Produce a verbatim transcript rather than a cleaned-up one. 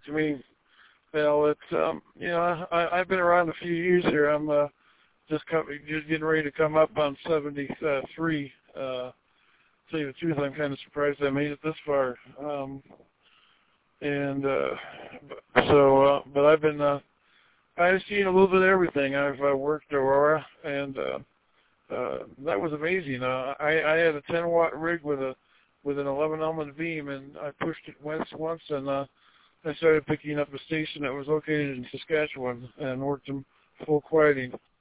to me, well, it's um, you know, I, I've been around a few years here. I'm uh, just coming, just getting ready to come up on seventy-three. Uh, to tell you the truth, I'm kind of surprised I made it this far. Um, and uh, so, uh, but I've been, uh, I've seen a little bit of everything. I've uh, worked Aurora, and uh, uh, that was amazing. Uh, I, I had a ten watt rig with a with an eleven element beam, and I pushed it once, once, and uh, I started picking up a station that was located in Saskatchewan and worked in full quieting.